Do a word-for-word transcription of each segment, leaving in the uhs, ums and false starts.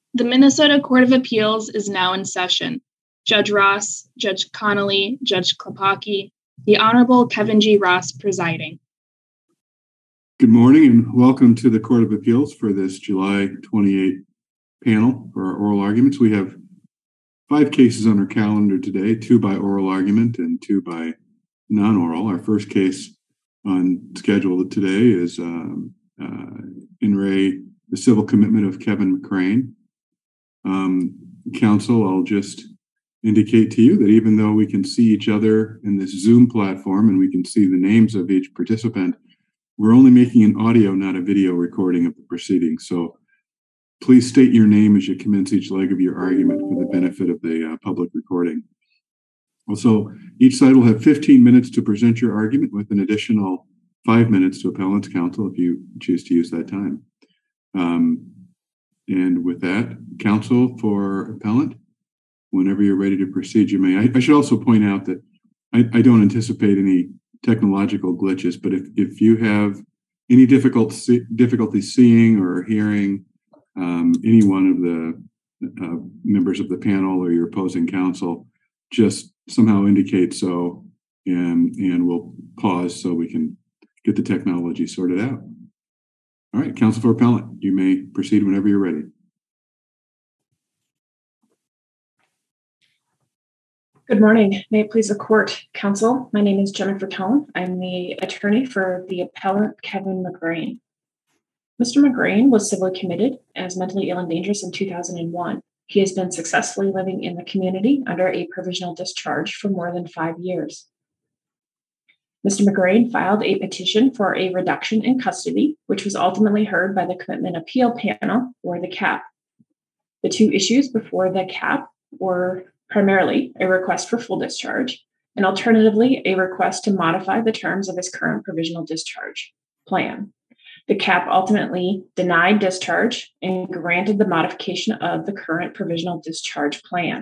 The Minnesota Court of Appeals is now in session. Judge Ross, Judge Connolly, Judge Klepacki, the Honorable Kevin G. Ross presiding. Good morning and welcome to the Court of Appeals for this July twenty-eighth panel for our oral arguments. We have five cases on our calendar today, two by oral argument and two by non-oral. Our first case on schedule today is um, uh, in re the civil commitment of Kevin McCrane. Um, counsel, I'll just indicate to you that even though we can see each other in this Zoom platform and we can see the names of each participant, we're only making an audio, not a video recording of the proceedings. So please state your name as you commence each leg of your argument for the benefit of the uh, public recording. Also, each side will have fifteen minutes to present your argument with an additional five minutes to appellant's counsel if you choose to use that time. Um, and with that, counsel for appellant, whenever you're ready to proceed, you may. I, I should also point out that I, I don't anticipate any technological glitches, but if, if you have any difficult see, difficulty seeing or hearing um, any one of the uh, members of the panel or your opposing counsel, just somehow indicate so, and, and we'll pause so we can get the technology sorted out. All right, counsel for appellant, you may proceed whenever you're ready. Good morning. May it please the court, counsel. My name is Jennifer Tone. I'm the attorney for the appellant Kevin McCrane. Mister McCrane was civilly committed as mentally ill and dangerous in two thousand one. He has been successfully living in the community under a provisional discharge for more than five years. Mister McCrane filed a petition for a reduction in custody, which was ultimately heard by the Commitment Appeal Panel, or the C A P. The two issues before the C A P were primarily a request for full discharge and alternatively a request to modify the terms of his current provisional discharge plan. The C A P ultimately denied discharge and granted the modification of the current provisional discharge plan.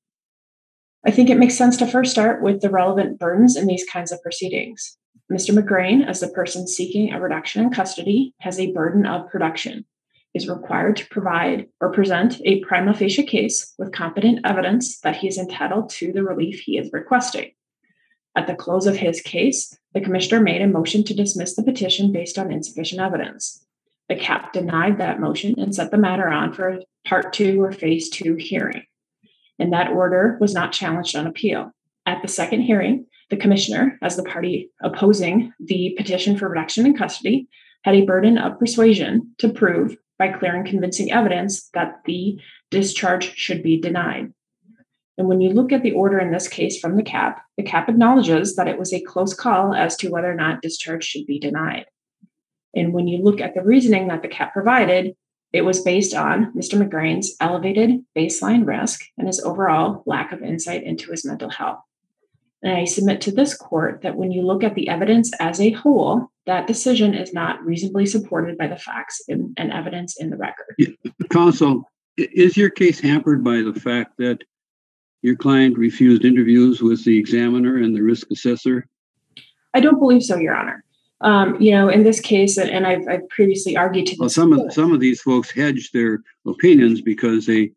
I think it makes sense to first start with the relevant burdens in these kinds of proceedings. Mister McCrane, as the person seeking a reduction in custody, has a burden of production, is required to provide or present a prima facie case with competent evidence that he is entitled to the relief he is requesting. At the close of his case, the commissioner made a motion to dismiss the petition based on insufficient evidence. The C A P denied that motion and set the matter on for a part two or phase two hearing. And that order was not challenged on appeal. At the second hearing, the commissioner, as the party opposing the petition for reduction in custody, had a burden of persuasion to prove by clear and convincing evidence that the discharge should be denied. And when you look at the order in this case from the C A P, the C A P acknowledges that it was a close call as to whether or not discharge should be denied. And when you look at the reasoning that the C A P provided, it was based on Mister McCrane's elevated baseline risk and his overall lack of insight into his mental health. And I submit to this court that when you look at the evidence as a whole, that decision is not reasonably supported by the facts and, and evidence in the record. Yeah. Counsel, is your case hampered by the fact that your client refused interviews with the examiner and the risk assessor? I don't believe so, Your Honor. Um, you know, in this case, and I've, I've previously argued to this. Well, some of some of these folks hedged their opinions because they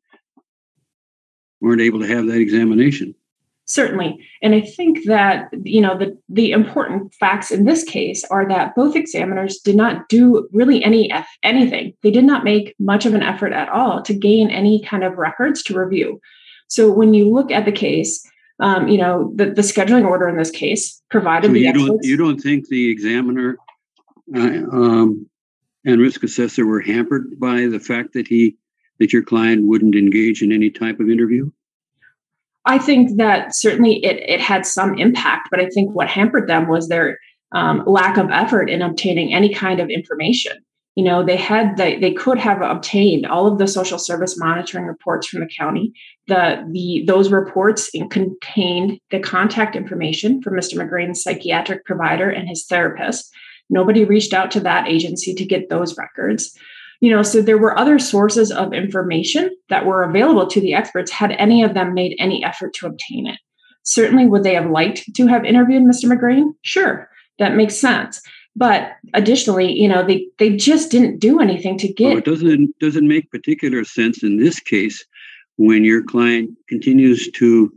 weren't able to have that examination. Certainly. And I think that, you know, the, the important facts in this case are that both examiners did not do really any anything. They did not make much of an effort at all to gain any kind of records to review. So when you look at the case, um, you know, the, the scheduling order in this case provided so the you experts. Don't, you don't think the examiner uh, um, and risk assessor were hampered by the fact that he that your client wouldn't engage in any type of interview? I think that certainly it, it had some impact, but I think what hampered them was their um, lack of effort in obtaining any kind of information. You know, they had they, they could have obtained all of the social service monitoring reports from the county. The the those reports contained the contact information for Mister McCrane's psychiatric provider and his therapist. Nobody reached out to that agency to get those records. You know, so there were other sources of information that were available to the experts had any of them made any effort to obtain it. Certainly, would they have liked to have interviewed Mister McCrane? Sure, that makes sense. But additionally, you know, they, they just didn't do anything to get. Well, it doesn't, doesn't make particular sense in this case when your client continues to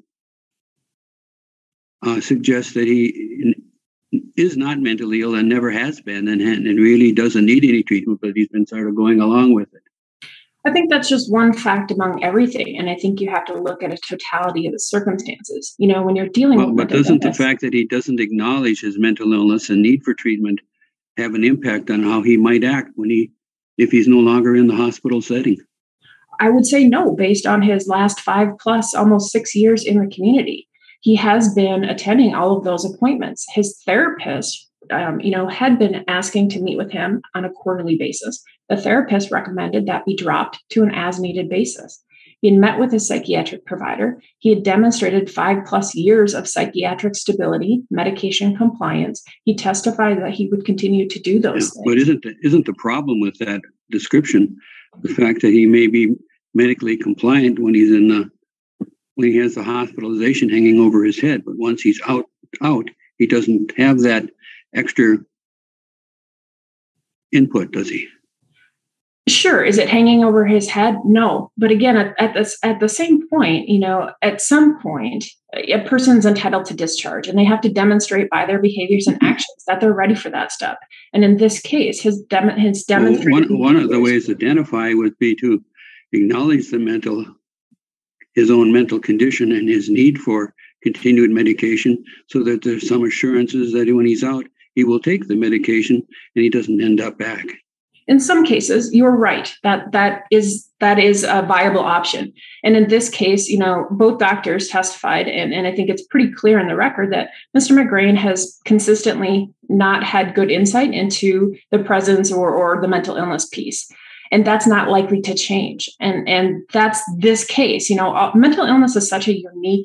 uh, suggest that he is not mentally ill and never has been and, and really doesn't need any treatment, but he's been sort of going along with it. I think that's just one fact among everything. And I think you have to look at a totality of the circumstances. You know, when you're dealing well, with But doesn't the fact that he doesn't acknowledge his mental illness and need for treatment have an impact on how he might act when he, if he's no longer in the hospital setting? I would say no, based on his last five plus almost six years in the community. He has been attending all of those appointments. His therapist, um, you know, had been asking to meet with him on a quarterly basis. The therapist recommended that be dropped to an as-needed basis. He had met with his psychiatric provider. He had demonstrated five plus years of psychiatric stability, medication compliance. He testified that he would continue to do those yeah, things. But isn't the, isn't the problem with that description the fact that he may be medically compliant when he's in the when he has the hospitalization hanging over his head, but once he's out, out, he doesn't have that extra input, does he? Sure. Is it hanging over his head? No. But again, at, at this, at the same point, you know, at some point, a person's entitled to discharge, and they have to demonstrate by their behaviors and actions that they're ready for that step. And in this case, his dem- his demonstrated well, one, one of the ways to identify would be to acknowledge the mental. his own mental condition and his need for continued medication so that there's some assurances that when he's out, he will take the medication and he doesn't end up back. In some cases, you're right. That that is that is a viable option. And in this case, you know, both doctors testified, and, and I think it's pretty clear in the record that Mister McGrain has consistently not had good insight into the presence or, or the mental illness piece. And that's not likely to change. And, and that's this case. You know, mental illness is such a unique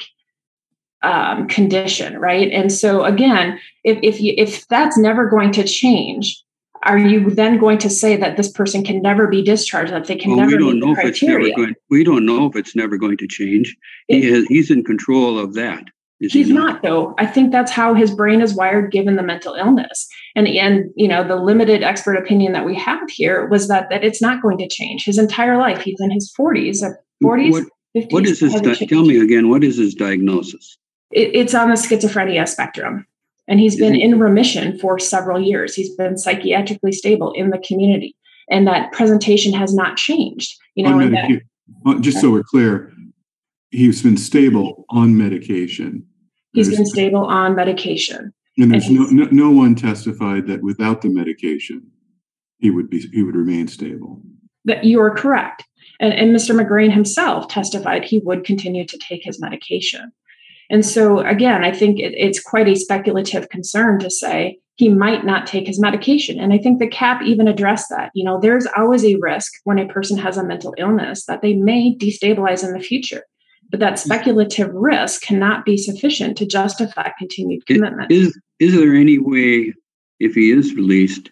um, condition, right? And so again, if if you, if that's never going to change, are you then going to say that this person can never be discharged, that they can well, never we don't meet know the if it's never criteria? going, we don't know if it's never going to change. He It, has, he's in control of that. He's he not? not, though. I think that's how his brain is wired, given the mental illness. And, and you know, the limited expert opinion that we have here was that that it's not going to change his entire life. He's in his forties, forties, what, fifties. What is his? Di- tell me again. What is his diagnosis? It, it's on the schizophrenia spectrum, and he's been in remission for several years. He's been psychiatrically stable in the community, and that presentation has not changed. You know, and that, well, just so we're clear. He's been stable on medication. He's there's, been stable on medication. And there's and no, no no one testified that without the medication, he would be he would remain stable. That you are correct. And, and Mister McGrain himself testified he would continue to take his medication. And so, again, I think it, it's quite a speculative concern to say he might not take his medication. And I think the C A P even addressed that. You know, there's always a risk when a person has a mental illness that they may destabilize in the future. But that speculative risk cannot be sufficient to justify continued commitment. Is, is there any way, if he is released,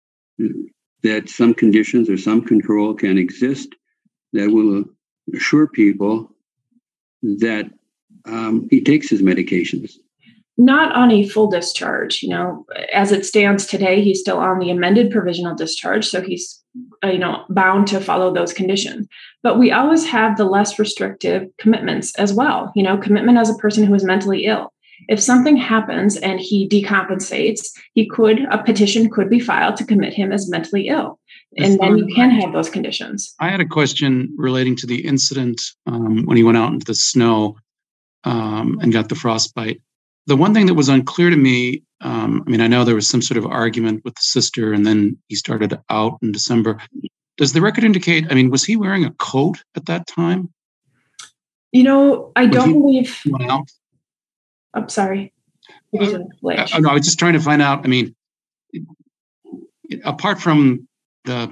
that some conditions or some control can exist that will assure people that um, he takes his medications? Not on a full discharge. You know, as it stands today, he's still on the amended provisional discharge, so he's, uh, you know, bound to follow those conditions. But we always have the less restrictive commitments as well. You know, commitment as a person who is mentally ill. If something happens and he decompensates, he could a petition could be filed to commit him as mentally ill, and then you can have those conditions. I had a question relating to the incident um, when he went out into the snow um, and got the frostbite. The one thing that was unclear to me, um, I mean, I know there was some sort of argument with the sister, and then he started out in December. Does the record indicate, I mean, was he wearing a coat at that time? You know, I Was don't he believe. went out? I'm sorry. It was a glitch. Uh, no, I was just trying to find out. I mean, it, it, apart from the,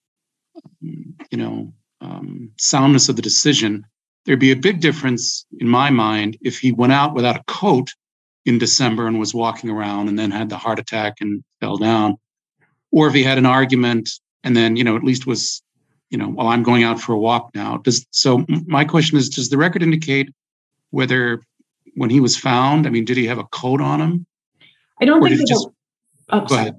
you know, um, soundness of the decision, there'd be a big difference in my mind if he went out without a coat in December and was walking around and then had the heart attack and fell down, or if he had an argument and then, you know, at least was, you know, well, I'm going out for a walk now. Does so? My question is, does the record indicate whether when he was found, I mean, did he have a coat on him? I don't Or think did that he just- the, oh, Go sorry. ahead.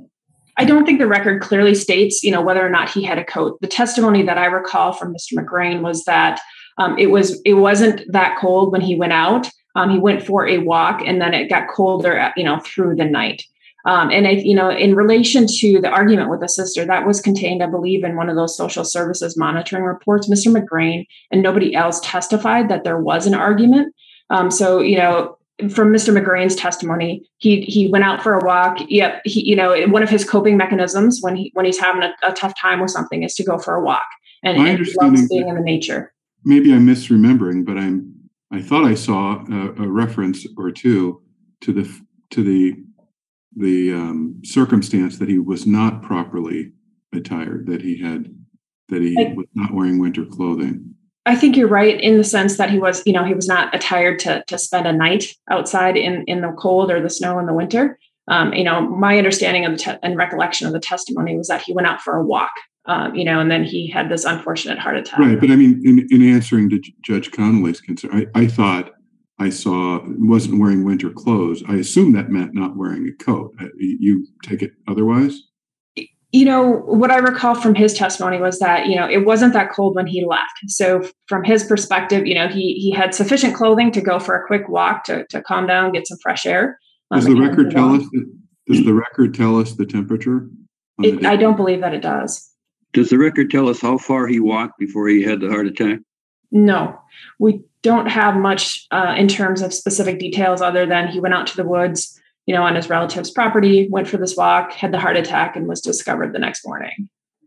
I don't think the record clearly states, you know, whether or not he had a coat. The testimony that I recall from Mister McGrain was that um, it was it wasn't that cold when he went out. Um, he went for a walk, and then it got colder, you know, through the night. Um, and I, you know, in relation to the argument with the sister, that was contained, I believe, in one of those social services monitoring reports. Mister McGrain and nobody else testified that there was an argument. Um, so, you know, from Mister McGrain's testimony, he he went out for a walk. Yep, he, you know, one of his coping mechanisms when he when he's having a, a tough time with something is to go for a walk, and, My and he loves being in the nature. Maybe I'm misremembering, but I'm I thought I saw a, a reference or two to the to the the um, circumstance that he was not properly attired, that he had that he I, was not wearing winter clothing. I think you're right in the sense that he was, you know, he was not attired to to spend a night outside in, in the cold or the snow in the winter. Um, you know, my understanding of the te- and recollection of the testimony was that he went out for a walk, um, you know, and then he had this unfortunate heart attack. Right, but I mean, in, in answering to Judge Connolly's concern, I, I thought I saw wasn't wearing winter clothes. I assume that meant not wearing a coat. You take it otherwise? You know, what I recall from his testimony was that, you know, it wasn't that cold when he left. So from his perspective, you know, he he had sufficient clothing to go for a quick walk to, to calm down, get some fresh air. Um, does the record tell us, that, does the record tell us the temperature? It, the I don't believe that it does. Does the record tell us how far he walked before he had the heart attack? No, we don't have much uh, in terms of specific details other than he went out to the woods, you know, on his relative's property, went for this walk, had the heart attack, and was discovered the next morning.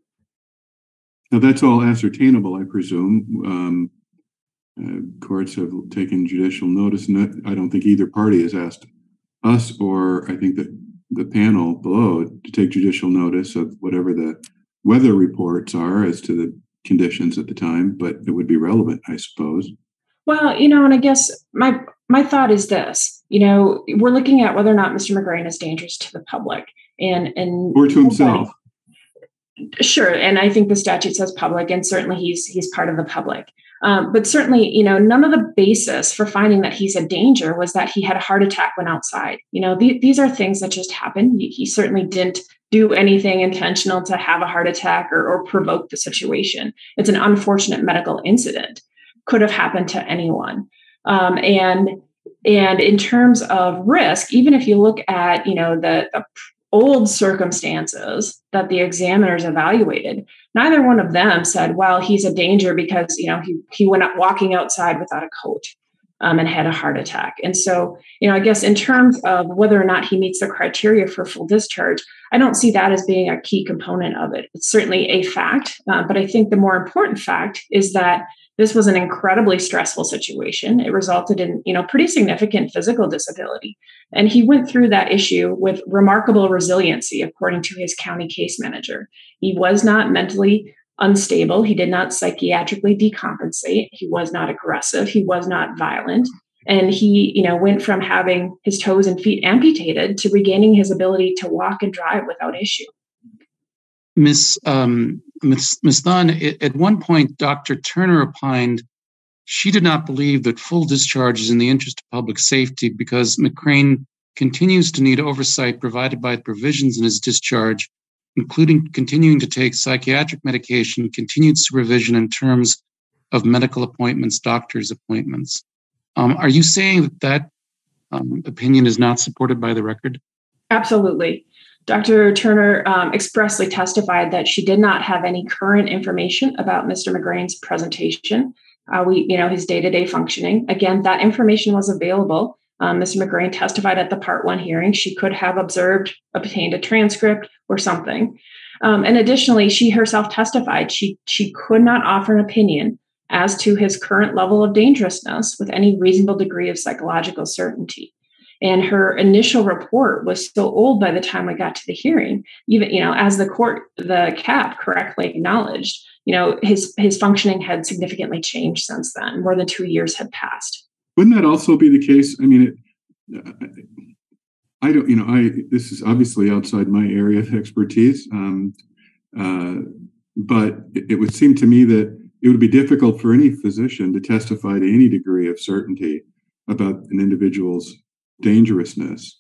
Now, that's all ascertainable, I presume. Um, uh, courts have taken judicial notice, and I don't think either party has asked us, or I think that the panel below, to take judicial notice of whatever the weather reports are as to the conditions at the time, but it would be relevant, I suppose. Well, you know, and I guess my my thought is this, you know, we're looking at whether or not Mister McGrain is dangerous to the public and and or to himself. Sure, and I think the statute says public, and certainly he's he's part of the public. Um, but certainly, you know, none of the basis for finding that he's a danger was that he had a heart attack when outside. You know, th- these are things that just happen. He, he certainly didn't do anything intentional to have a heart attack or, or provoke the situation. It's an unfortunate medical incident. Could have happened to anyone. Um, and and in terms of risk, even if you look at, you know, the, the old circumstances that the examiners evaluated, neither one of them said, well, he's a danger because, you know, he, he went up walking outside without a coat um, and had a heart attack. And so, you know, I guess in terms of whether or not he meets the criteria for full discharge, I don't see that as being a key component of it. It's certainly a fact, uh, but I think the more important fact is that this was an incredibly stressful situation. It resulted in, you know, pretty significant physical disability. And he went through that issue with remarkable resiliency, according to his county case manager. He was not mentally unstable. He did not psychiatrically decompensate. He was not aggressive. He was not violent. And he, you know, went from having his toes and feet amputated to regaining his ability to walk and drive without issue. Miss Um, Miss Miss Thun, at one point, Doctor Turner opined she did not believe that full discharge is in the interest of public safety because McGrain continues to need oversight provided by the provisions in his discharge, including continuing to take psychiatric medication, continued supervision in terms of medical appointments, doctor's appointments. Um, are you saying that that um, opinion is not supported by the record? Absolutely. Doctor Turner um, expressly testified that she did not have any current information about Mister McGrain's presentation. Uh, we, you know, his day-to-day functioning. Again, that information was available. Um, Mister McGrain testified at the Part One hearing. She could have observed, obtained a transcript or something. Um, and additionally, she herself testified she she could not offer an opinion as to his current level of dangerousness with any reasonable degree of psychological certainty. And her initial report was so old by the time we got to the hearing, even, you know, as the court, the C A P correctly acknowledged, you know, his, his functioning had significantly changed since then. More than two years had passed. Wouldn't that also be the case? I mean, it, I don't, you know, I, this is obviously outside my area of expertise. Um, uh, but it, it would seem to me that it would be difficult for any physician to testify to any degree of certainty about an individual's dangerousness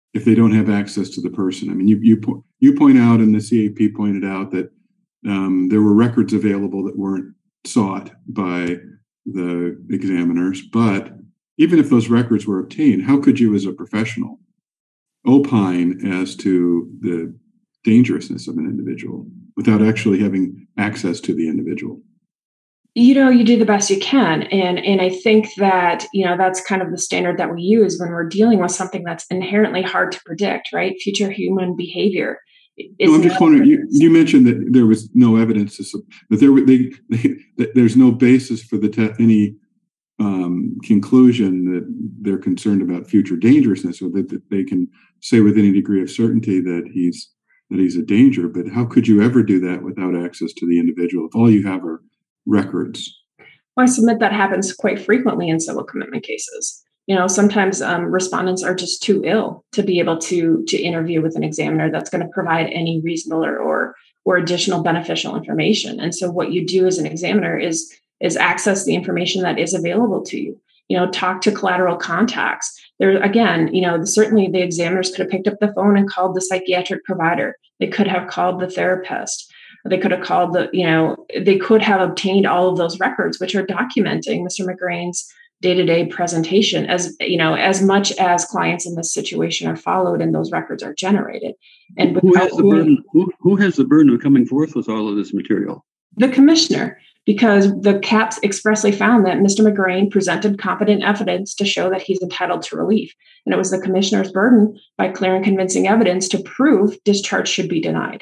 if they don't have access to the person? I mean, you you you point out, and the C A P pointed out that um, there were records available that weren't sought by the examiners, but even if those records were obtained, how could you as a professional opine as to the dangerousness of an individual without actually having access to the individual? You know, you do the best you can. And, and I think that, you know, that's kind of the standard that we use when we're dealing with something that's inherently hard to predict, right? Future human behavior. No, I'm just wondering, you, you mentioned that there was no evidence to, that there they, they, that there's no basis for the te- any um, conclusion that they're concerned about future dangerousness, or that, that they can say with any degree of certainty that he's that he's a danger. But how could you ever do that without access to the individual if all you have are records? Well, I submit that happens quite frequently in civil commitment cases. You know, sometimes um, respondents are just too ill to be able to to interview with an examiner that's going to provide any reasonable or, or or additional beneficial information. And so what you do as an examiner is is access the information that is available to you. You know, talk to collateral contacts. There again, you know, certainly the examiners could have picked up the phone and called the psychiatric provider. They could have called the therapist. They could have called the, you know, they could have obtained all of those records, which are documenting Mister McGrain's day-to-day presentation, as, you know, as much as clients in this situation are followed and those records are generated. And who has the burden? Who, who has the burden of coming forth with all of this material? The commissioner, because the C A Ps expressly found that Mister McGrain presented competent evidence to show that he's entitled to relief. And it was the commissioner's burden, by clear and convincing evidence, to prove discharge should be denied.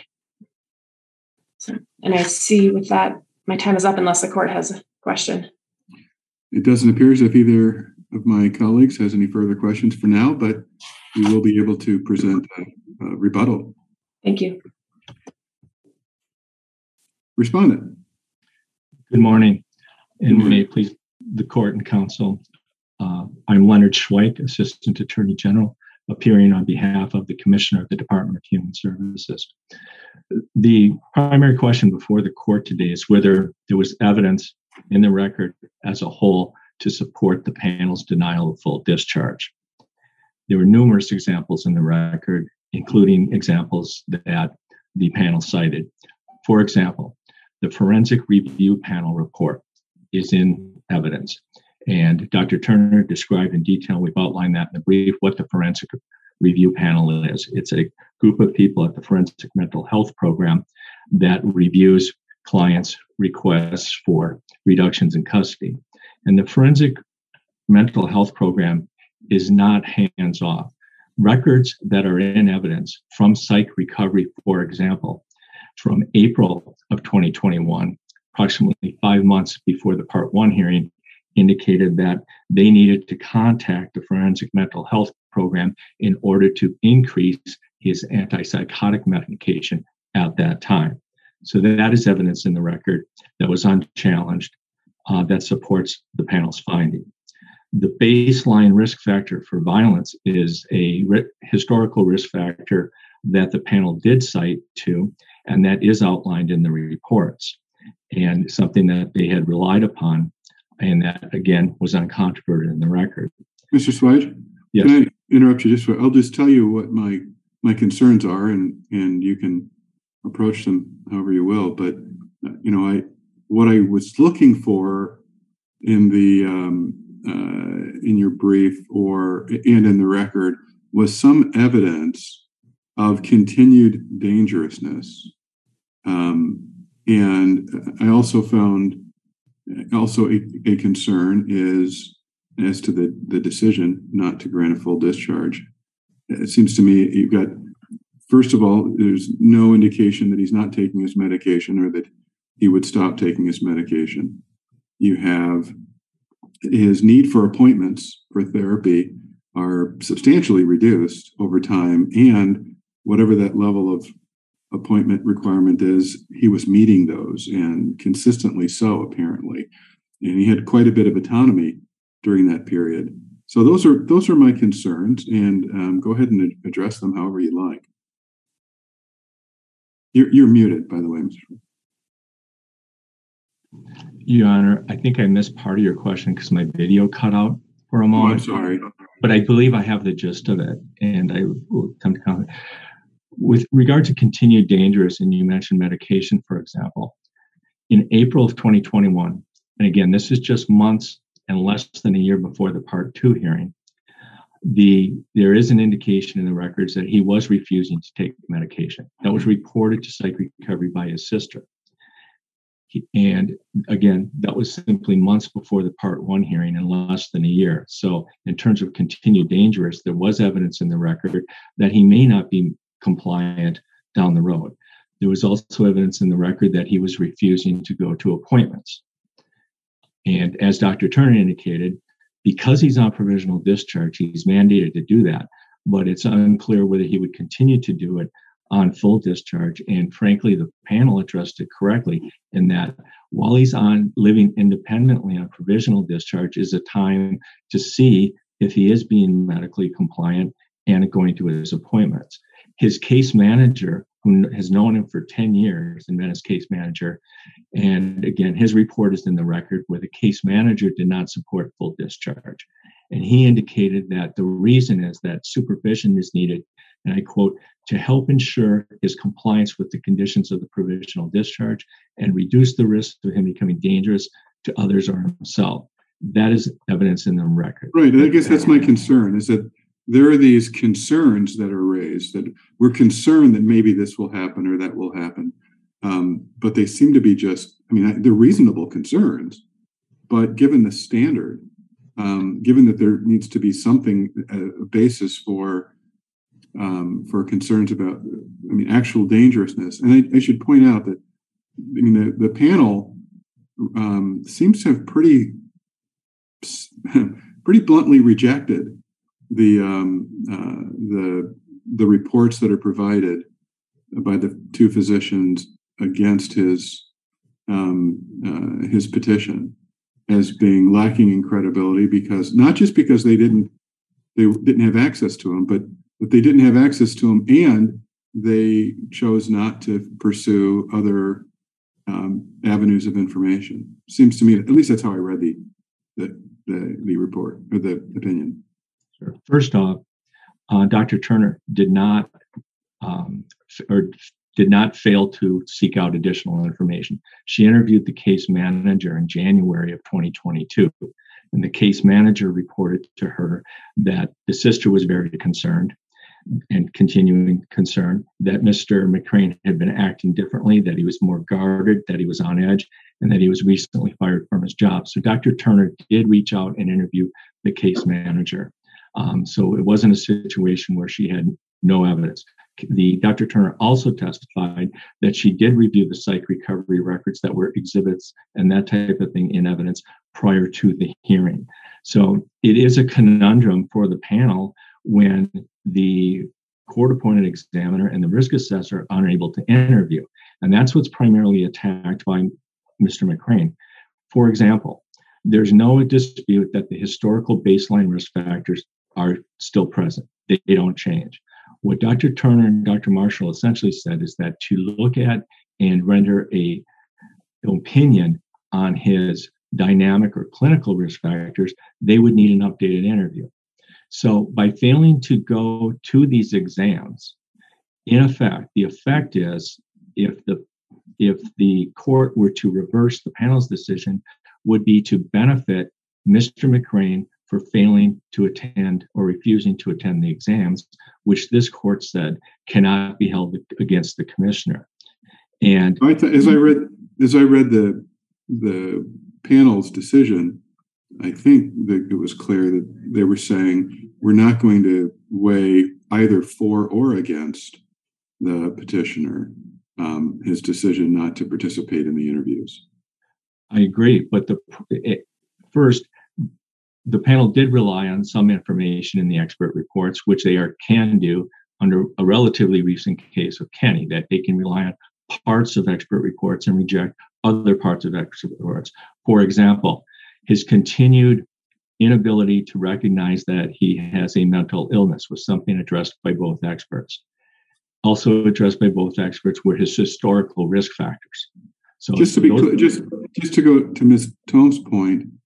So, and I see with that, my time is up unless the court has a question. It doesn't appear as if either of my colleagues has any further questions for now, but we will be able to present a, a rebuttal. Thank you. Respondent. Good morning, and Good morning. may it please the court and counsel. Uh, I'm Leonard Schweik, Assistant Attorney General, appearing on behalf of the Commissioner of the Department of Human Services. The primary question before the court today is whether there was evidence in the record as a whole to support the panel's denial of full discharge. There were numerous examples in the record, including examples that the panel cited. For example, the forensic review panel report is in evidence. And Doctor Turner described in detail, we've outlined that in the brief, what the forensic review panel is. It's a group of people at the Forensic Mental Health Program that reviews clients' requests for reductions in custody. And the Forensic Mental Health Program is not hands-off. Records that are in evidence from psych recovery, for example, from April of twenty twenty-one, approximately five months before the Part One hearing, indicated that they needed to contact the Forensic Mental Health Program in order to increase his antipsychotic medication at that time. So that is evidence in the record that was unchallenged uh, that supports the panel's finding. The baseline risk factor for violence is a ri- historical risk factor that the panel did cite to, and that is outlined in the reports, and something that they had relied upon, and that, again, was uncontroverted in the record. Mister Swage? Yes. Can I interrupt you just for, I'll just tell you what my my concerns are, and and you can approach them however you will. But uh, you know, I what I was looking for in the um, uh, in your brief or and in the record was some evidence of continued dangerousness, um, and I also found also a, a concern is as to the the decision not to grant a full discharge. It seems to me you've got, first of all, there's no indication that he's not taking his medication or that he would stop taking his medication. You have his need for appointments for therapy are substantially reduced over time, and whatever that level of appointment requirement is, he was meeting those, and consistently so, apparently. And he had quite a bit of autonomy during that period. So those are those are my concerns, and um, go ahead and address them however you like. You're, you're muted, by the way, Mister Your Honor, I think I missed part of your question because my video cut out. for a Oh, moment. I'm sorry. But I believe I have the gist of it, and I will come to comment. With regard to continued dangerous, and you mentioned medication, for example, in April of twenty twenty-one, and again, this is just months and less than a year before the Part Two hearing, the there is an indication in the records that he was refusing to take medication. That was reported to Psych Recovery by his sister. He, and again, that was simply months before the Part One hearing and less than a year. So in terms of continued dangerous, there was evidence in the record that he may not be compliant down the road. There was also evidence in the record that he was refusing to go to appointments. And as Doctor Turner indicated, because he's on provisional discharge, he's mandated to do that, but it's unclear whether he would continue to do it on full discharge. And frankly, the panel addressed it correctly in that while he's on living independently on provisional discharge is a time to see if he is being medically compliant and going to his appointments. His case manager, who has known him for ten years and been his case manager, and again, his report is in the record where the case manager did not support full discharge. And he indicated that the reason is that supervision is needed, and I quote, to help ensure his compliance with the conditions of the provisional discharge and reduce the risk of him becoming dangerous to others or himself. That is evidence in the record. Right. I guess that's my concern, is that there are these concerns that are raised, that we're concerned that maybe this will happen or that will happen. Um, but they seem to be just, I mean, they're reasonable concerns, but given the standard, um, given that there needs to be something, a, a basis for Um, for concerns about, I mean, actual dangerousness. And I, I should point out that, I mean, the, the panel um, seems to have pretty, pretty bluntly rejected the um, uh, the the reports that are provided by the two physicians against his um, uh, his petition as being lacking in credibility, because not just because they didn't they didn't have access to him, but But they didn't have access to him, and they chose not to pursue other um, avenues of information. Seems to me, at least that's how I read the the the, the report or the opinion. Sure. First off, uh, Doctor Turner did not um, or did not fail to seek out additional information. She interviewed the case manager in January of twenty twenty-two, and the case manager reported to her that the sister was very concerned and continuing concern that Mister McCrane had been acting differently, that he was more guarded, that he was on edge, and that he was recently fired from his job. So Doctor Turner did reach out and interview the case manager. Um, so it wasn't a situation where she had no evidence. The Doctor Turner also testified that she did review the psych recovery records that were exhibits and that type of thing in evidence prior to the hearing. So it is a conundrum for the panel when the court-appointed examiner and the risk assessor are unable to interview. And that's what's primarily attacked by Mister McCrane. For example, there's no dispute that the historical baseline risk factors are still present. They, they don't change. What Doctor Turner and Doctor Marshall essentially said is that to look at and render a opinion on his dynamic or clinical risk factors, they would need an updated interview. So by failing to go to these exams, in effect, the effect is if the if the court were to reverse the panel's decision, would be to benefit Mister McCrane for failing to attend or refusing to attend the exams, which this court said cannot be held against the commissioner. And I th- as I read as I read the the panel's decision, I think that it was clear that they were saying we're not going to weigh either for or against the petitioner, um, his decision not to participate in the interviews. I agree, but the it, first, the panel did rely on some information in the expert reports, which they are can do under a relatively recent case of Kenny, that they can rely on parts of expert reports and reject other parts of expert reports. For example, his continued inability to recognize that he has a mental illness was something addressed by both experts. Also addressed by both experts were his historical risk factors. So just to be those, clear, just just to go to Miz Tone's point,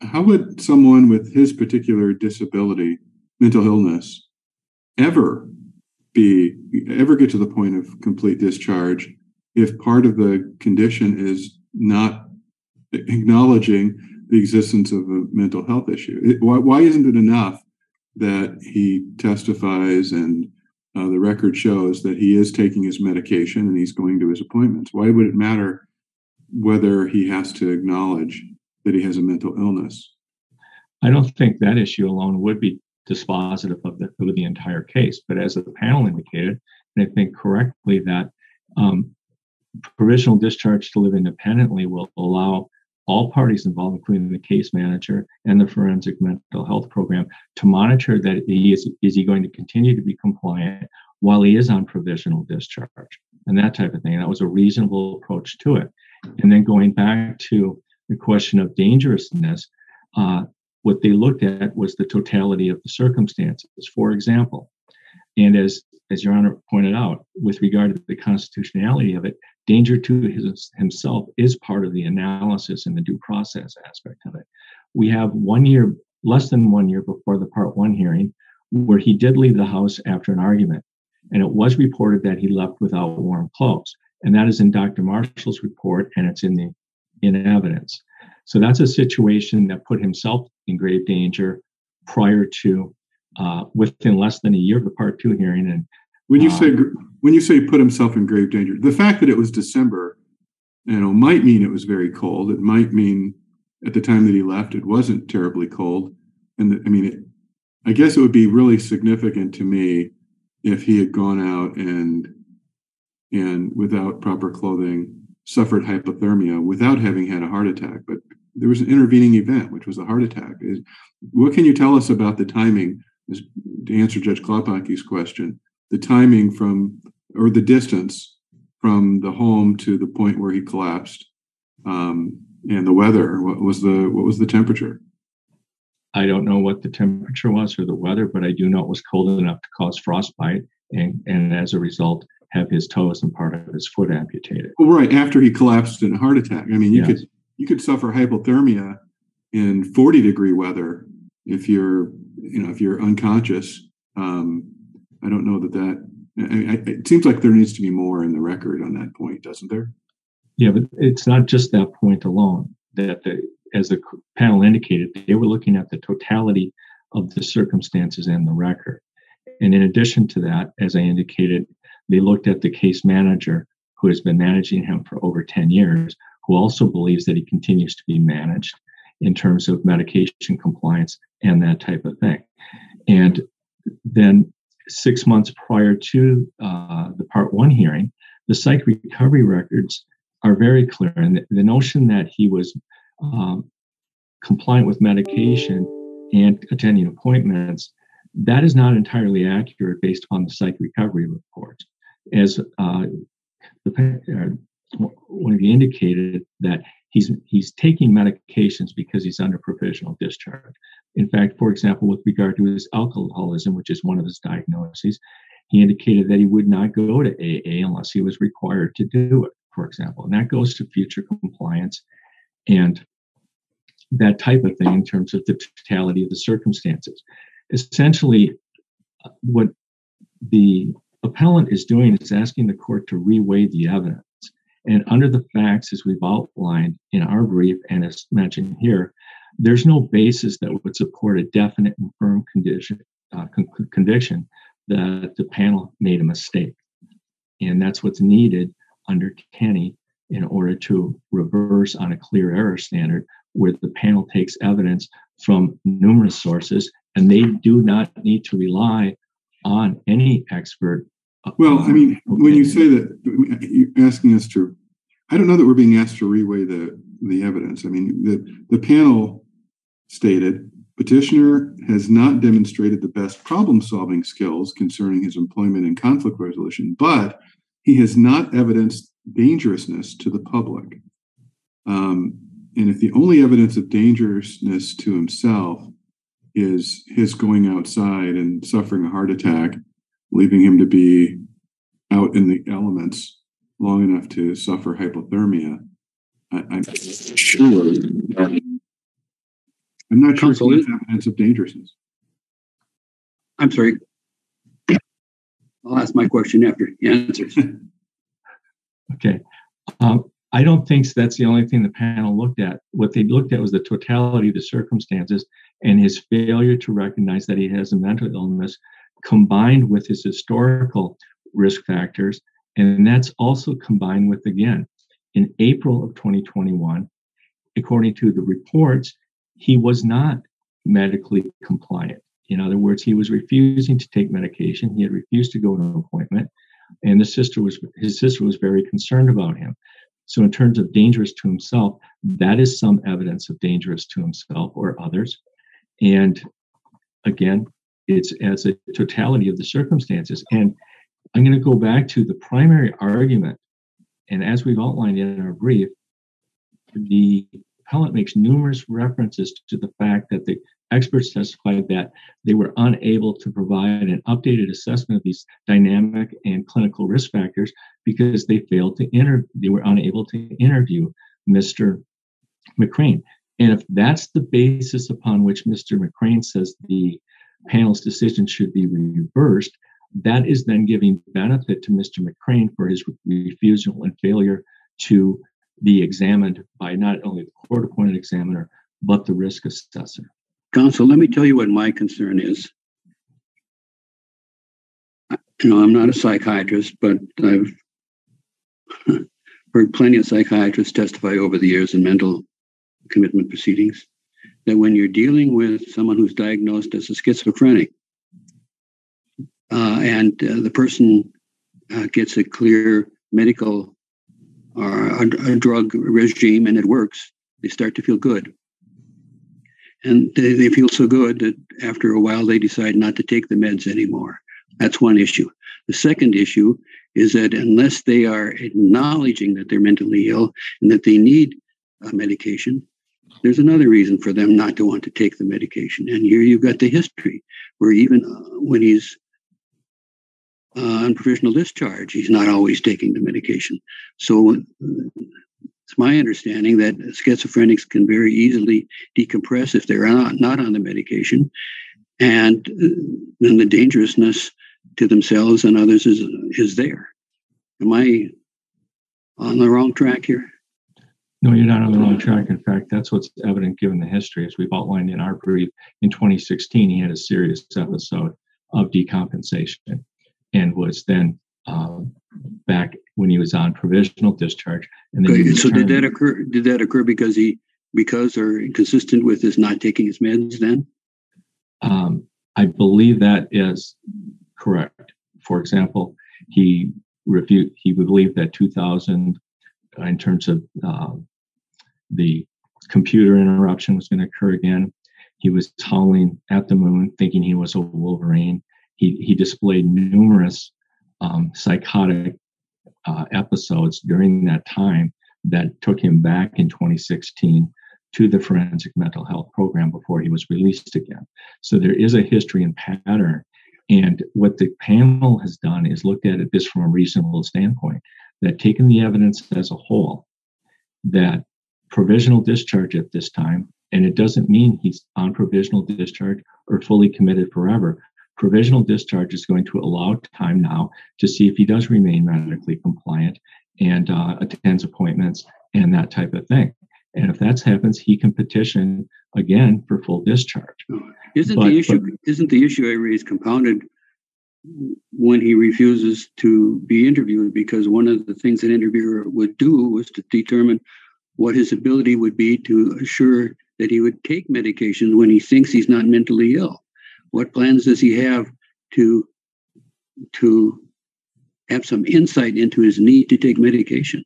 how would someone with his particular disability, mental illness, ever be ever get to the point of complete discharge if part of the condition is not acknowledging the existence of a mental health issue? It, why, why isn't it enough that he testifies and uh, the record shows that he is taking his medication and he's going to his appointments? Why would it matter whether he has to acknowledge that he has a mental illness? I don't think that issue alone would be dispositive of the, of the entire case. But as the panel indicated, and I think correctly, that um, provisional discharge to live independently will allow all parties involved, including the case manager and the forensic mental health program, to monitor that he is, is he going to continue to be compliant while he is on provisional discharge and that type of thing. And that was a reasonable approach to it. And then going back to the question of dangerousness, uh, what they looked at was the totality of the circumstances. For example, and as, as Your Honor pointed out, with regard to the constitutionality of it, danger to his, himself is part of the analysis and the due process aspect of it. We have one year, less than one year before the part one hearing, where he did leave the house after an argument. And it was reported that he left without warm clothes. And that is in Doctor Marshall's report, and it's in the in evidence. So that's a situation that put himself in grave danger prior to, uh, within less than a year of the part two hearing. And when you uh, say when you say put himself in grave danger, the fact that it was December, you know, might mean it was very cold. It might mean at the time that he left, it wasn't terribly cold. And the, I mean, it, I guess it would be really significant to me if he had gone out and and without proper clothing suffered hypothermia without having had a heart attack. But there was an intervening event, which was a heart attack. Is, what can you tell us about the timing, is, to answer Judge Klopaki's question, the timing from, or the distance from the home to the point where he collapsed, um, and the weather? What was the what was the temperature? I don't know what the temperature was or the weather, but I do know it was cold enough to cause frostbite, and, and as a result, have his toes and part of his foot amputated. Well, right after he collapsed in a heart attack. I mean, you yes. could you could suffer hypothermia in forty degree weather if you're you know if you're unconscious. Um, I don't know that that. I, I, it seems like there needs to be more in the record on that point, doesn't there? Yeah, but it's not just that point alone. That the, as the panel indicated, they were looking at the totality of the circumstances and the record. And in addition to that, as I indicated, they looked at the case manager who has been managing him for over ten years, who also believes that he continues to be managed in terms of medication compliance and that type of thing. And then six months prior to uh, the part one hearing, the psych recovery records are very clear. And the, the notion that he was um, compliant with medication and attending appointments, that is not entirely accurate based on the psych recovery reports. As uh, the, uh, one of you indicated, that he's he's taking medications because he's under provisional discharge. In fact, for example, with regard to his alcoholism, which is one of his diagnoses, he indicated that he would not go to A A unless he was required to do it, for example. And that goes to future compliance and that type of thing in terms of the totality of the circumstances. Essentially, what the appellant is doing is asking the court to reweigh the evidence. And under the facts, as we've outlined in our brief and as mentioned here, there's no basis that would support a definite and firm condition, uh, con- conviction that the panel made a mistake. And that's what's needed under Kenny in order to reverse on a clear error standard, where the panel takes evidence from numerous sources and they do not need to rely on any expert. Well, I mean, when you say that, you're asking us to, I don't know that we're being asked to reweigh the, the evidence. I mean, the, the panel stated, petitioner has not demonstrated the best problem-solving skills concerning his employment and conflict resolution, but he has not evidenced dangerousness to the public. Um, and if the only evidence of dangerousness to himself is his going outside and suffering a heart attack, leaving him to be out in the elements long enough to suffer hypothermia, I, I'm sure I'm not sure if Counsel, there's evidence of dangerousness. I'm sorry. I'll ask my question after he answers. Okay. Um, I don't think that's the only thing the panel looked at. What they looked at was the totality of the circumstances and his failure to recognize that he has a mental illness combined with his historical risk factors. And that's also combined with, again, in April of twenty twenty-one, according to the reports, he was not medically compliant. In other words, he was refusing to take medication. He had refused to go to an appointment. And the sister was, his sister was very concerned about him. So in terms of dangerous to himself, that is some evidence of dangerous to himself or others. And again, it's as a totality of the circumstances. And I'm going to go back to the primary argument. And as we've outlined in our brief, the appellant makes numerous references to the fact that the experts testified that they were unable to provide an updated assessment of these dynamic and clinical risk factors because they failed to inter- they were unable to interview Mister McCrane. And if that's the basis upon which Mister McCrane says the panel's decision should be reversed, that is then giving benefit to Mister McCrane for his refusal and failure to be examined by not only the court-appointed examiner, but the risk assessor. Counsel, let me tell you what my concern is. You know, I'm not a psychiatrist, but I've heard plenty of psychiatrists testify over the years in mental commitment proceedings that when you're dealing with someone who's diagnosed as a schizophrenic, uh, and uh, the person uh, gets a clear medical or a, a drug regime and it works, they start to feel good. And they, they feel so good that after a while they decide not to take the meds anymore. That's one issue. The second issue is that unless they are acknowledging that they're mentally ill and that they need a medication, there's another reason for them not to want to take the medication. And here you've got the history where even uh, when he's uh, on provisional discharge, he's not always taking the medication. So uh, it's my understanding that schizophrenics can very easily decompress if they're not, not on the medication. And then the dangerousness to themselves and others is, is there. Am I on the wrong track here? No, you're not on the wrong track. In fact, that's what's evident given the history. As we've outlined in our brief, in twenty sixteen, he had a serious episode of decompensation and was then um, back when he was on provisional discharge. And then okay, so did that occur? Did that occur because he, because or inconsistent with his not taking his meds then? Um, I believe that is correct. For example, he refused. He believed that two thousand, in terms of um, the computer interruption, was going to occur again. He was howling at the moon, thinking he was a Wolverine. He he displayed numerous um, psychotic uh, episodes during that time that took him back in twenty sixteen to the forensic mental health program before he was released again. So there is a history and pattern. And what the panel has done is looked at it this from a reasonable standpoint, that taken the evidence as a whole, that provisional discharge at this time, and it doesn't mean he's on provisional discharge or fully committed forever. Provisional discharge is going to allow time now to see if he does remain medically compliant and uh, attends appointments and that type of thing. And if that happens, he can petition again for full discharge. Isn't but, the issue but, isn't the issue I raised compounded when he refuses to be interviewed? Because one of the things an interviewer would do was to determine what his ability would be to assure that he would take medications when he thinks he's not mentally ill. What plans does he have to to have some insight into his need to take medication?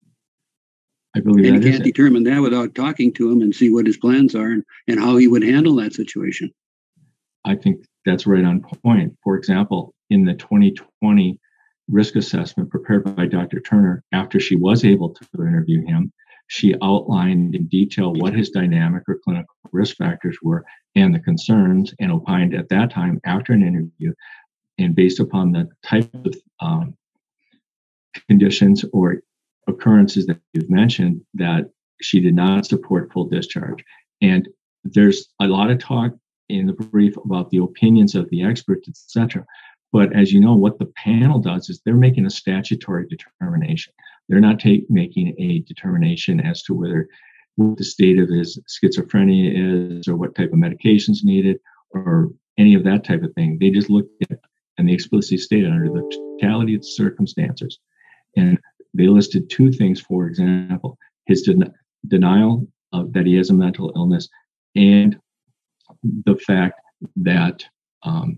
I believe and that he can't determine that without talking to him and see what his plans are and, and how he would handle that situation. I think that's right on point. For example, in the twenty twenty risk assessment prepared by Doctor Turner, after she was able to interview him, she outlined in detail what his dynamic or clinical risk factors were and the concerns, and opined at that time after an interview, and based upon the type of um, conditions or occurrences that you've mentioned, that she did not support full discharge. And there's a lot of talk in the brief about the opinions of the experts, et cetera. But as you know, what the panel does is they're making a statutory determination. They're not take, making a determination as to whether what the state of his schizophrenia is or what type of medications needed or any of that type of thing. They just look at, and they explicitly stated under the totality of the circumstances. And they listed two things, for example, his den- denial of that he has a mental illness and the fact that um,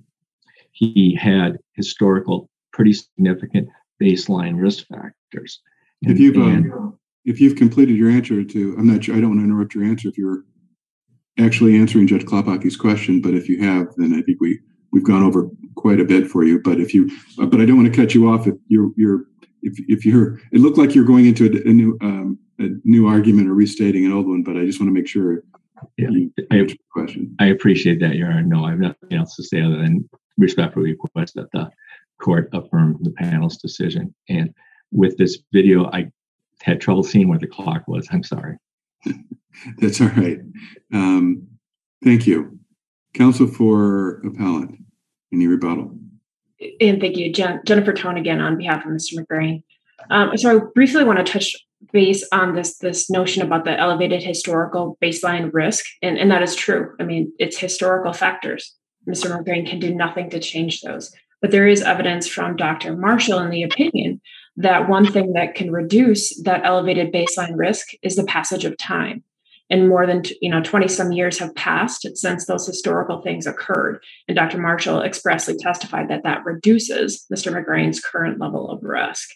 he had historical, pretty significant baseline risk factors. And, if you've and, um, if you've completed your answer to, I'm not sure, I don't want to interrupt your answer if you're actually answering Judge Klopaki's question, but if you have, then I think we we've gone over quite a bit for you. But if you, but I don't want to cut you off if you're you're if if you're. It looked like you're going into a, a new um, a new argument or restating an old one, but I just want to make sure. Yeah, you I, answer the question. I appreciate that, Your Honor. No, I have nothing else to say other than respectfully request that the court affirm the panel's decision. And with this video, I had trouble seeing where the clock was. I'm sorry. That's all right. Um, thank you. Counsel for appellant, any rebuttal? And thank you, Jen, Jennifer Tone again on behalf of Mister McGrain. Um, so I briefly want to touch base on this this notion about the elevated historical baseline risk, and, and that is true. I mean, it's historical factors. Mister McGrain can do nothing to change those. But there is evidence from Doctor Marshall in the opinion that one thing that can reduce that elevated baseline risk is the passage of time. And more than you know, twenty some years have passed since those historical things occurred. And Doctor Marshall expressly testified that that reduces Mister McGrain's current level of risk.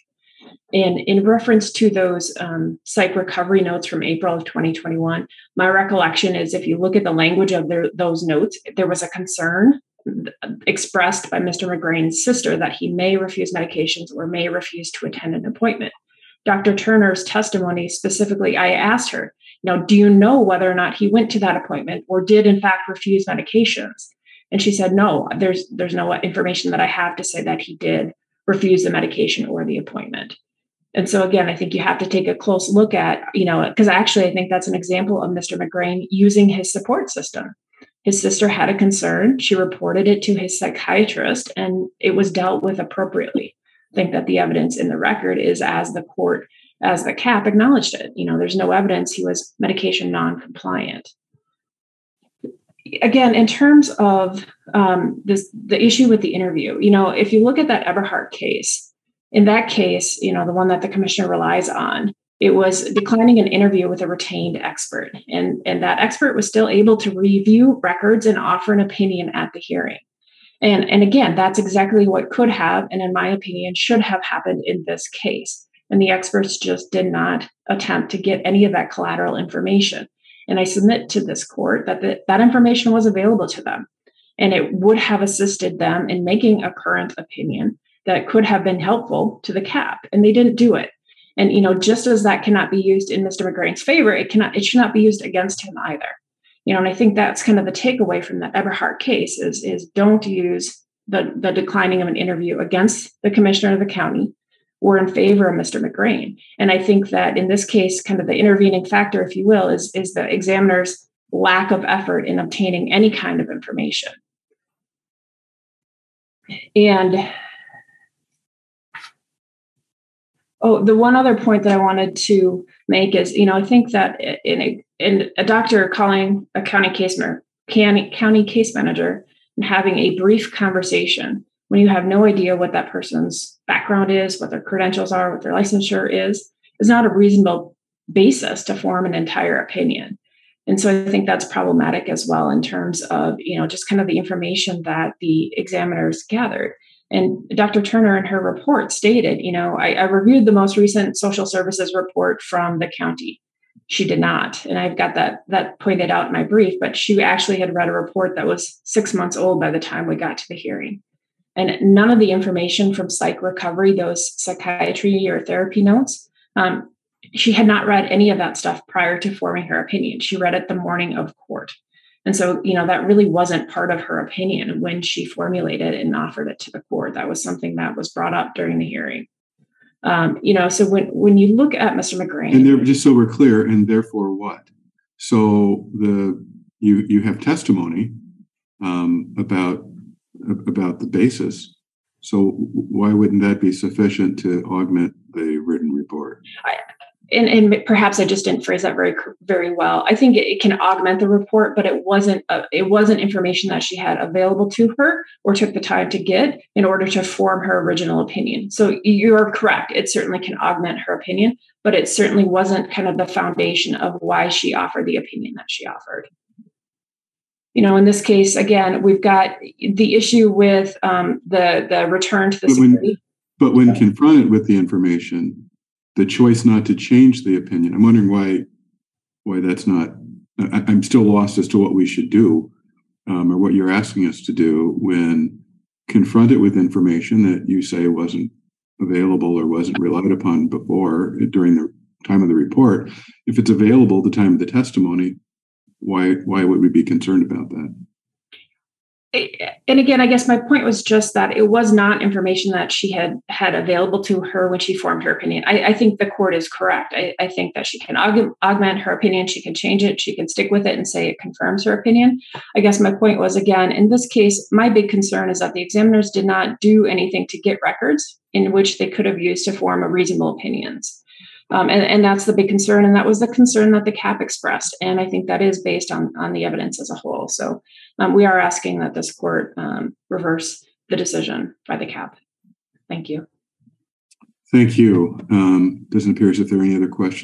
And in reference to those um, psych recovery notes from April of twenty twenty-one, my recollection is if you look at the language of their, those notes, there was a concern expressed by Mister McGrain's sister that he may refuse medications or may refuse to attend an appointment. Doctor Turner's testimony specifically, I asked her, you know, do you know whether or not he went to that appointment or did in fact refuse medications? And she said, no, there's there's no information that I have to say that he did refuse the medication or the appointment. And so again, I think you have to take a close look at, you know, because actually I think that's an example of Mister McGrain using his support system. His sister had a concern. She reported it to his psychiatrist and it was dealt with appropriately. I think that the evidence in the record is as the court, as the C A P acknowledged it. You know, there's no evidence he was medication non-compliant. Again, in terms of um, this, the issue with the interview, you know, if you look at that Eberhardt case, in that case, you know, the one that the commissioner relies on, it was declining an interview with a retained expert. And, and that expert was still able to review records and offer an opinion at the hearing. And, and again, that's exactly what could have, and in my opinion, should have happened in this case. And the experts just did not attempt to get any of that collateral information. And I submit to this court that the, that information was available to them. And it would have assisted them in making a current opinion that could have been helpful to the C A P. And they didn't do it. And, you know, just as that cannot be used in Mister McGrain's favor, it cannot, it should not be used against him either. You know, and I think that's kind of the takeaway from that Eberhardt case is, is don't use the, the declining of an interview against the commissioner of the county or in favor of Mister McGrain. And I think that in this case, kind of the intervening factor, if you will, is, is the examiner's lack of effort in obtaining any kind of information. And oh, the one other point that I wanted to make is, you know, I think that in a, in a doctor calling a county case manager, county case manager and having a brief conversation when you have no idea what that person's background is, what their credentials are, what their licensure is, is not a reasonable basis to form an entire opinion. And so I think that's problematic as well in terms of, you know, just kind of the information that the examiners gathered. And Doctor Turner in her report stated, you know, I, I reviewed the most recent social services report from the county. She did not. And I've got that, that pointed out in my brief, but she actually had read a report that was six months old by the time we got to the hearing. And none of the information from psych recovery, those psychiatry or therapy notes, um, she had not read any of that stuff prior to forming her opinion. She read it the morning of court. And so, you know, that really wasn't part of her opinion when she formulated and offered it to the court. That was something that was brought up during the hearing. Um, you know, so when, when you look at Mister McGrain. And there, just so we're clear, and therefore what? So the you you have testimony um, about about the basis. So why wouldn't that be sufficient to augment the written report? I, and, and perhaps I just didn't phrase that very very well. I think it, it can augment the report, but it wasn't a, it wasn't information that she had available to her or took the time to get in order to form her original opinion. So you are correct. It certainly can augment her opinion, but it certainly wasn't kind of the foundation of why she offered the opinion that she offered. You know, in this case, again, we've got the issue with um, the the return to the but security. When, but when confronted with the information, the choice not to change the opinion, I'm wondering why why that's not. I, I'm still lost as to what we should do, um, or what you're asking us to do when confronted with information that you say wasn't available or wasn't relied upon before during the time of the report. If it's available at the time of the testimony, why why would we be concerned about that? And again, I guess my point was just that it was not information that she had had available to her when she formed her opinion. I, I think the court is correct. I, I think that she can aug- augment her opinion. She can change it. She can stick with it and say it confirms her opinion. I guess my point was, again, in this case, my big concern is that the examiners did not do anything to get records in which they could have used to form a reasonable opinions. Um, and, and that's the big concern. And that was the concern that the C A P expressed. And I think that is based on, on the evidence as a whole. So um, we are asking that this court um, reverse the decision by the C A P. Thank you. Thank you. Um, doesn't appear as if there are any other questions.